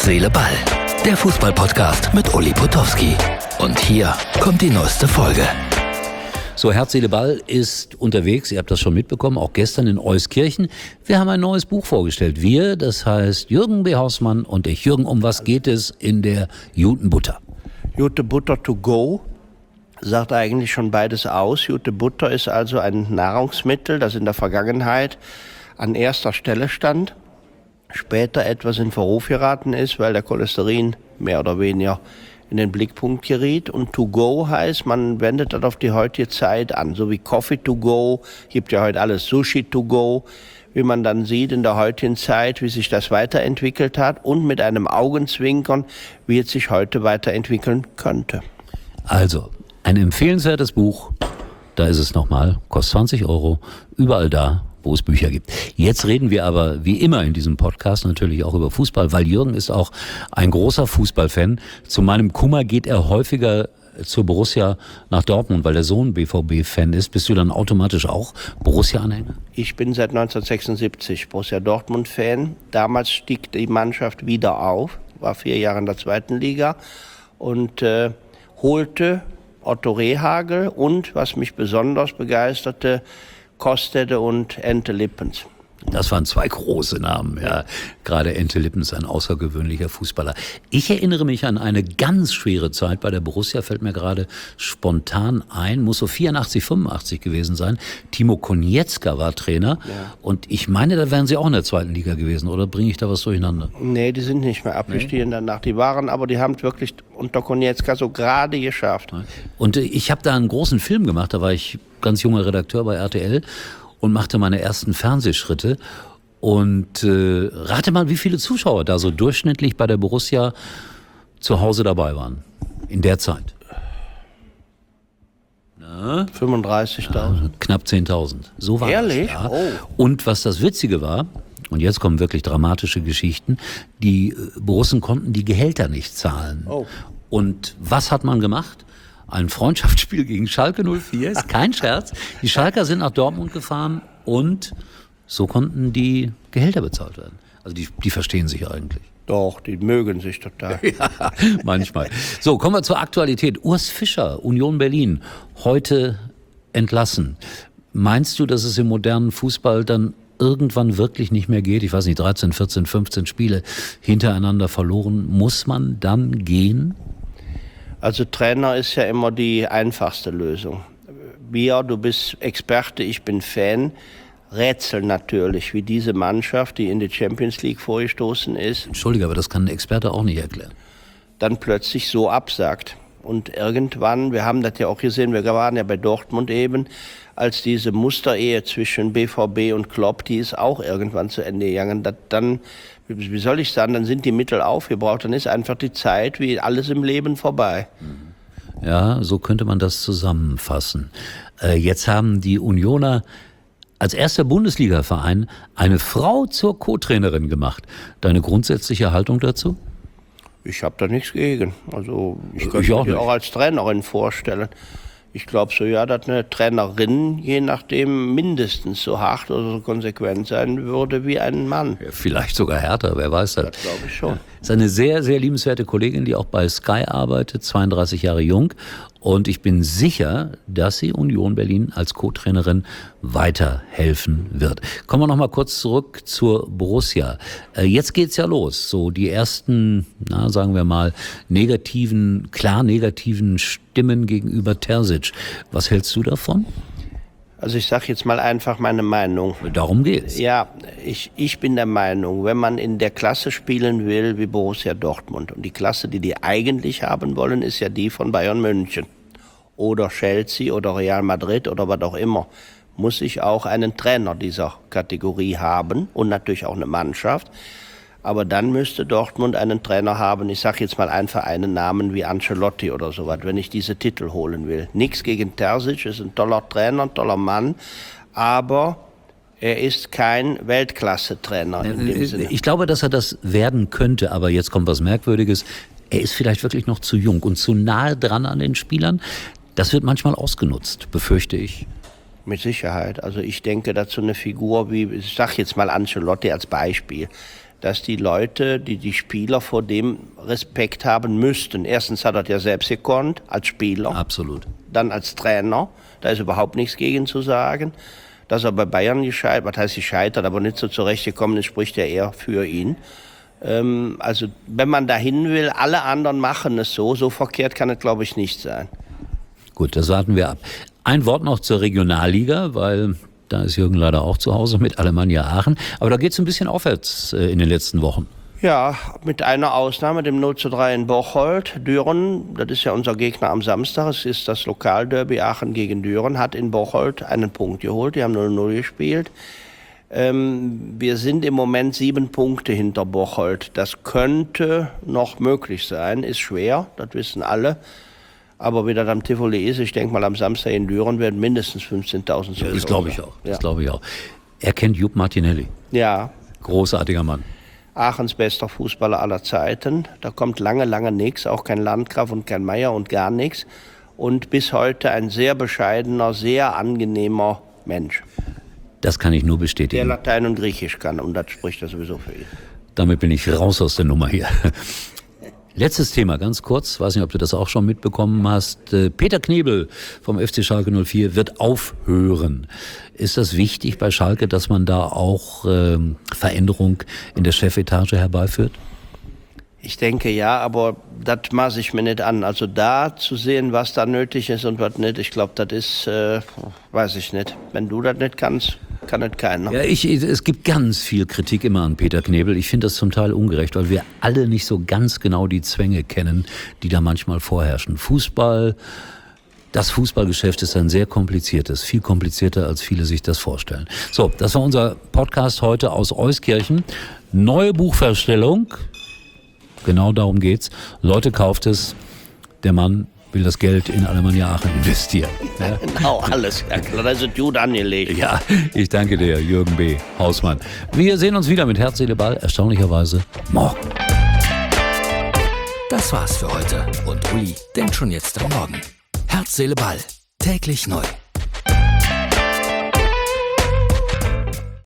Herz, Seele, Ball. Der Fußball-Podcast mit Uli Potowski. Und hier kommt die neueste Folge. So, Herz, Seele, Ball ist unterwegs. Ihr habt das schon mitbekommen, auch gestern in Euskirchen. Wir haben ein neues Buch vorgestellt. Wir, das heißt Jürgen B. Hausmann und ich. Jürgen, um was geht es in der Jute Butter? Jute Butter to go sagt eigentlich schon beides aus. Jute Butter ist also ein Nahrungsmittel, das in der Vergangenheit an erster Stelle stand, später etwas in Verruf geraten ist, weil der Cholesterin mehr oder weniger in den Blickpunkt geriet. Und to go heißt, man wendet das auf die heutige Zeit an. So wie Coffee to go, gibt ja heute alles Sushi to go, wie man dann sieht in der heutigen Zeit, wie sich das weiterentwickelt hat und mit einem Augenzwinkern, wie es sich heute weiterentwickeln könnte. Also, ein empfehlenswertes Buch, da ist es nochmal, kostet 20 €, überall da, wo es Bücher gibt. Jetzt reden wir aber wie immer in diesem Podcast natürlich auch über Fußball, weil Jürgen ist auch ein großer Fußballfan. Zu meinem Kummer geht er häufiger zur Borussia nach Dortmund, weil der Sohn BVB-Fan ist. Bist du dann automatisch auch Borussia-Anhänger? Ich bin seit 1976 Borussia Dortmund-Fan. Damals stieg die Mannschaft wieder auf, war 4 Jahre in der 2. Liga und holte Otto Rehhagel und, was mich besonders begeisterte, Kostede und Ente Lippens. Das waren 2 große Namen, ja. Gerade Ente Lippens, ein außergewöhnlicher Fußballer. Ich erinnere mich an eine ganz schwere Zeit bei der Borussia, fällt mir gerade spontan ein, muss so 84, 85 gewesen sein. Timo Konietzka war Trainer und ich meine, da wären sie auch in der 2. Liga gewesen, oder bringe ich da was durcheinander? Nee, die sind nicht mehr abgestiegen danach. Die waren, aber die haben es wirklich unter Konietzka so gerade geschafft. Und ich habe da einen großen Film gemacht, da war ich ganz junger Redakteur bei RTL und machte meine ersten Fernsehschritte. Und rate mal, wie viele Zuschauer da so durchschnittlich bei der Borussia zu Hause dabei waren in der Zeit. 35.000. Ja, knapp 10.000. So war Ehrlich? das. Ja. Oh. Und was das Witzige war, und jetzt kommen wirklich dramatische Geschichten, die Borussen konnten die Gehälter nicht zahlen. Oh. Und was hat man gemacht? Ein Freundschaftsspiel gegen Schalke 04, ist kein Scherz. Die Schalker sind nach Dortmund gefahren und so konnten die Gehälter bezahlt werden. Also die verstehen sich eigentlich. Doch, die mögen sich total. Ja, manchmal. So, kommen wir zur Aktualität. Urs Fischer, Union Berlin, heute entlassen. Meinst du, dass es im modernen Fußball dann irgendwann wirklich nicht mehr geht? Ich weiß nicht, 13, 14, 15 Spiele hintereinander verloren. Muss man dann gehen? Also Trainer ist ja immer die einfachste Lösung. Du bist Experte, ich bin Fan. Rätsel natürlich, wie diese Mannschaft, die in die Champions League vorgestoßen ist, Entschuldige, aber das kann ein Experte auch nicht erklären. dann plötzlich so absagt. Und irgendwann, wir haben das ja auch gesehen, wir waren ja bei Dortmund eben, als diese Musterehe zwischen BVB und Klopp, die ist auch irgendwann zu Ende gegangen. Dann, wie soll ich sagen, dann sind die Mittel aufgebraucht, dann ist einfach die Zeit, wie alles im Leben, vorbei. Ja, so könnte man das zusammenfassen. Jetzt haben die Unioner als erster Bundesliga-Verein eine Frau zur Co-Trainerin gemacht. Deine grundsätzliche Haltung dazu? Ich habe da nichts gegen. Also ich Ich könnte auch mir nicht. auch als Trainerin vorstellen. Ich glaube so, ja, dass eine Trainerin je nachdem mindestens so hart oder so konsequent sein würde wie ein Mann. Ja, vielleicht sogar härter, wer weiß das. Das glaube ich schon. Ist eine sehr, sehr liebenswerte Kollegin, die auch bei Sky arbeitet, 32 Jahre jung. Und ich bin sicher, dass sie Union Berlin als Co-Trainerin weiterhelfen wird. Kommen wir noch mal kurz zurück zur Borussia. Jetzt geht's ja los. So die ersten, sagen wir mal, klar negativen Stimmen gegenüber Terzic. Was hältst du davon? Also ich sage jetzt mal einfach meine Meinung. Darum geht's. Ja, ich bin der Meinung, wenn man in der Klasse spielen will wie Borussia Dortmund, und die Klasse, die die eigentlich haben wollen, ist ja die von Bayern München oder Chelsea oder Real Madrid oder was auch immer, muss ich auch einen Trainer dieser Kategorie haben und natürlich auch eine Mannschaft. Aber dann müsste Dortmund einen Trainer haben, ich sage jetzt mal einfach einen Namen wie Ancelotti oder sowas, wenn ich diese Titel holen will. Nichts gegen Terzic, ist ein toller Trainer, ein toller Mann, aber er ist kein Weltklasse-Trainer in dem Sinne. Ich glaube, dass er das werden könnte, aber jetzt kommt was Merkwürdiges. Er ist vielleicht wirklich noch zu jung und zu nahe dran an den Spielern. Das wird manchmal ausgenutzt, befürchte ich. Mit Sicherheit. Also ich denke, dass so eine Figur wie, ich sag jetzt mal Ancelotti als Beispiel, dass die Leute, die Spieler vor dem Respekt haben müssten. Erstens hat er ja selbst gekonnt, als Spieler. Absolut. Dann als Trainer, da ist überhaupt nichts gegen zu sagen. Dass er bei Bayern gescheitert, aber nicht so zurechtgekommen ist, spricht ja eher für ihn. Also wenn man dahin will, alle anderen machen es so verkehrt kann es, glaube ich, nicht sein. Gut, das warten wir ab. Ein Wort noch zur Regionalliga, weil da ist Jürgen leider auch zu Hause mit Alemannia Aachen. Aber da geht es ein bisschen aufwärts in den letzten Wochen. Ja, mit einer Ausnahme, dem 0:3 in Bocholt. Düren, das ist ja unser Gegner am Samstag, es ist das Lokalderby Aachen gegen Düren, hat in Bocholt einen Punkt geholt, die haben 0:0 gespielt. Wir sind im Moment 7 Punkte hinter Bocholt. Das könnte noch möglich sein, ist schwer, das wissen alle. Aber wie das am Tivoli ist, ich denke mal am Samstag in Düren werden mindestens 15.000 Zuschauer. Das glaube ich auch. Ja. Das glaube ich auch. Er kennt Jupp Martinelli. Ja. Großartiger Mann. Aachens bester Fußballer aller Zeiten. Da kommt lange, lange nichts, auch kein Landgraf und kein Meier und gar nichts. Und bis heute ein sehr bescheidener, sehr angenehmer Mensch. Das kann ich nur bestätigen. Der Latein und Griechisch kann und das spricht er sowieso für ihn. Damit bin ich raus aus der Nummer hier. Letztes Thema, ganz kurz, weiß nicht, ob du das auch schon mitbekommen hast. Peter Knebel vom FC Schalke 04 wird aufhören. Ist das wichtig bei Schalke, dass man da auch Veränderung in der Chefetage herbeiführt? Ich denke ja, aber das maße ich mir nicht an. Also da zu sehen, was da nötig ist und was nicht, ich glaube, das ist, weiß ich nicht. Wenn du das nicht kannst, kann das keiner. Ja, es gibt ganz viel Kritik immer an Peter Knebel. Ich finde das zum Teil ungerecht, weil wir alle nicht so ganz genau die Zwänge kennen, die da manchmal vorherrschen. Das Fußballgeschäft ist ein sehr kompliziertes, viel komplizierter, als viele sich das vorstellen. So, das war unser Podcast heute aus Euskirchen. Neue Buchvorstellung. Genau darum geht's. Leute, kauft es. Der Mann will das Geld in Alemannia Aachen investieren. Ja? Genau, alles. Ja, klar, das ist gut angelegt. Ja, ich danke dir, Jürgen B. Hausmann. Wir sehen uns wieder mit Herz, Seele, Ball, erstaunlicherweise morgen. Das war's für heute. Und Uli denkt schon jetzt am Morgen. Herz, Seele, Ball. Täglich neu.